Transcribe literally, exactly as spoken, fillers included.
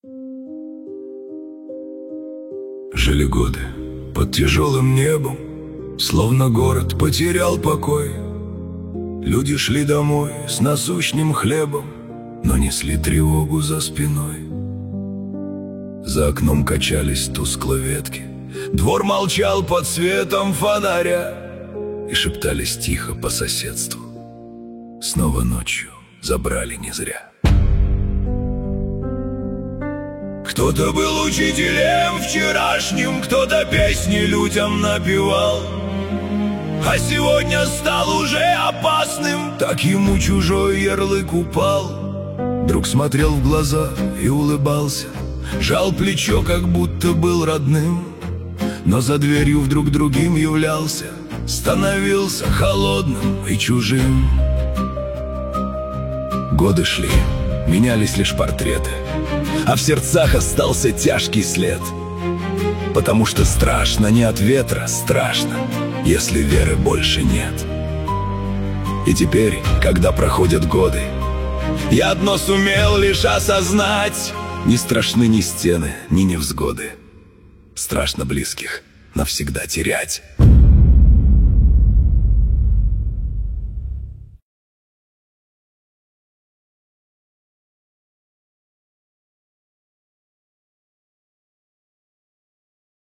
Жили годы под тяжелым небом, словно город потерял покой. Люди шли домой с насущным хлебом, но несли тревогу за спиной. За окном качались тускло ветки, двор молчал под светом фонаря, и шептались тихо по соседству: снова ночью забрали не зря. Кто-то был учителем вчерашним, кто-то песни людям напевал, а сегодня стал уже опасным, так ему чужой ярлык упал. Друг смотрел в глаза и улыбался, жал плечо, как будто был родным, но за дверью вдруг другим являлся, становился холодным и чужим. Годы шли, менялись лишь портреты, а в сердцах остался тяжкий след. Потому что страшно не от ветра, страшно, если веры больше нет. И теперь, когда проходят годы, я одно сумел лишь осознать: не страшны ни стены, ни невзгоды, страшно близких навсегда терять.